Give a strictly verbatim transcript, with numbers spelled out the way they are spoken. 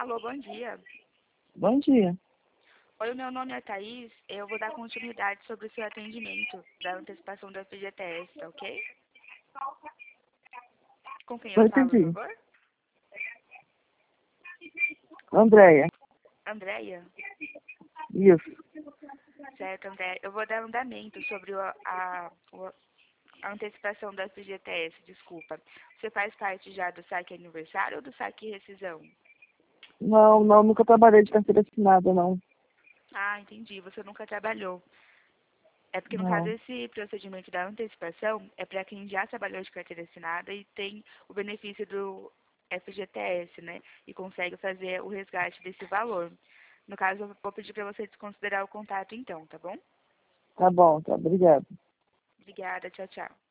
Alô, bom dia. Bom dia. Oi, o meu nome é Thaís. Eu vou dar continuidade sobre o seu atendimento da antecipação da F G T S, tá ok? Com quem eu Não falo, por entendi. favor? Andréia. Andréia? Isso. Certo, Andréia. Eu vou dar andamento sobre o- a, o- a antecipação da F G T S, desculpa. Você faz parte já do saque aniversário ou do saque rescisão? Não, não, nunca trabalhei de carteira assinada, não. Ah, entendi. Você nunca trabalhou. É porque, no caso, Não. esse procedimento da antecipação é para quem já trabalhou de carteira assinada e tem o benefício do F G T S, né? E consegue fazer o resgate desse valor. No caso, eu vou pedir para você desconsiderar o contato então, tá bom? Tá bom, tá. Obrigada. Obrigada, tchau, tchau.